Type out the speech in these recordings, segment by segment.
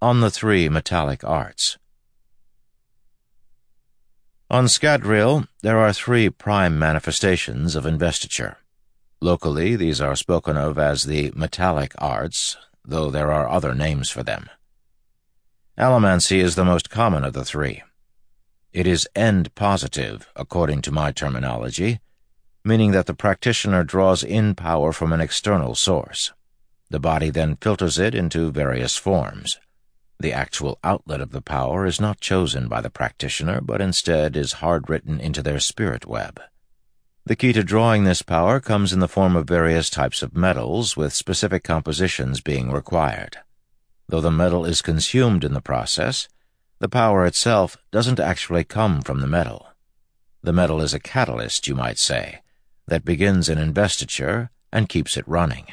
On the three metallic arts. On Scadrial, there are three prime manifestations of investiture. Locally, these are spoken of as the metallic arts, though there are other names for them. Allomancy is the most common of the three. It is end-positive, according to my terminology, meaning that the practitioner draws in power from an external source. The body then filters it into various forms. The actual outlet of the power is not chosen by the practitioner, but instead is hard-written into their spirit web. The key to drawing this power comes in the form of various types of metals, with specific compositions being required. Though the metal is consumed in the process, the power itself doesn't actually come from the metal. The metal is a catalyst, you might say, that begins an investiture and keeps it running.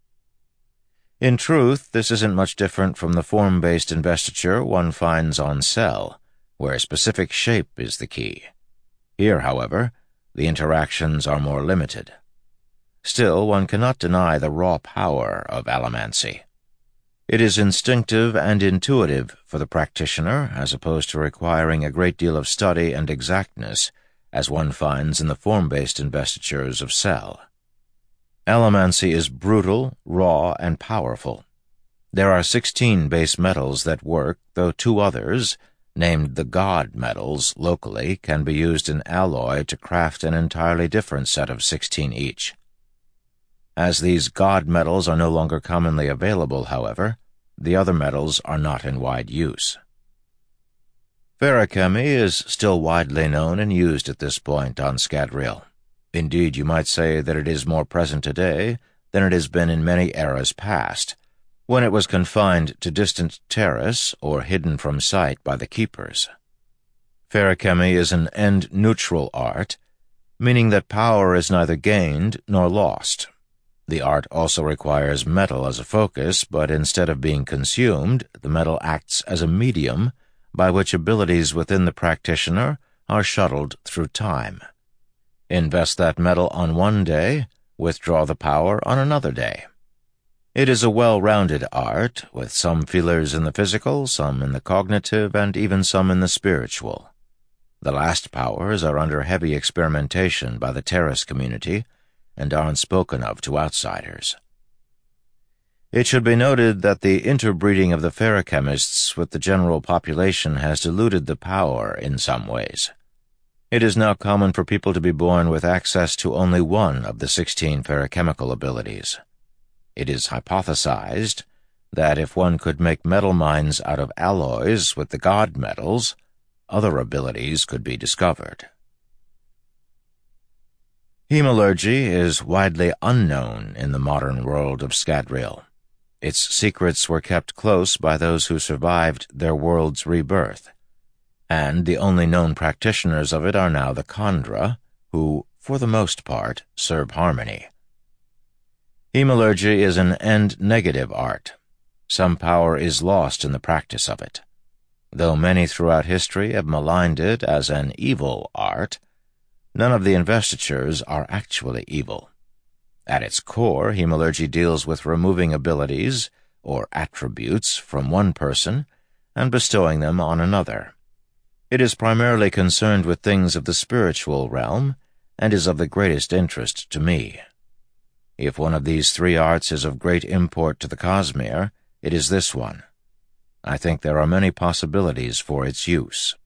In truth, this isn't much different from the form-based investiture one finds on Sel, where specific shape is the key. Here, however, the interactions are more limited. Still, one cannot deny the raw power of allomancy. It is instinctive and intuitive for the practitioner, as opposed to requiring a great deal of study and exactness, as one finds in the form-based investitures of Sel. Allomancy is brutal, raw, and powerful. There are 16 base metals that work, though 2 others, named the God metals locally, can be used in alloy to craft an entirely different set of 16 each. As these God metals are no longer commonly available, however, the other metals are not in wide use. Feruchemy is still widely known and used at this point on Scadrial. Indeed, you might say that it is more present today than it has been in many eras past, when it was confined to distant terrace or hidden from sight by the keepers. Feruchemy is an end-neutral art, meaning that power is neither gained nor lost. The art also requires metal as a focus, but instead of being consumed, the metal acts as a medium by which abilities within the practitioner are shuttled through time. Invest that metal on one day, withdraw the power on another day. It is a well-rounded art, with some feelers in the physical, some in the cognitive, and even some in the spiritual. The last powers are under heavy experimentation by the terrace community, and aren't spoken of to outsiders. It should be noted that the interbreeding of the feruchemists with the general population has diluted the power in some ways. It is now common for people to be born with access to only one of the 16 feruchemical abilities. It is hypothesized that if one could make metal mines out of alloys with the God metals, other abilities could be discovered. Hemalurgy is widely unknown in the modern world of Scadrial. Its secrets were kept close by those who survived their world's rebirth, and the only known practitioners of it are now the Kandra, who, for the most part, serve harmony. Hemalurgy is an end-negative art. Some power is lost in the practice of it. Though many throughout history have maligned it as an evil art, none of the investitures are actually evil. At its core, hemalurgy deals with removing abilities, or attributes, from one person and bestowing them on another. It is primarily concerned with things of the spiritual realm and is of the greatest interest to me. If one of these 3 arts is of great import to the Cosmere, it is this one. I think there are many possibilities for its use.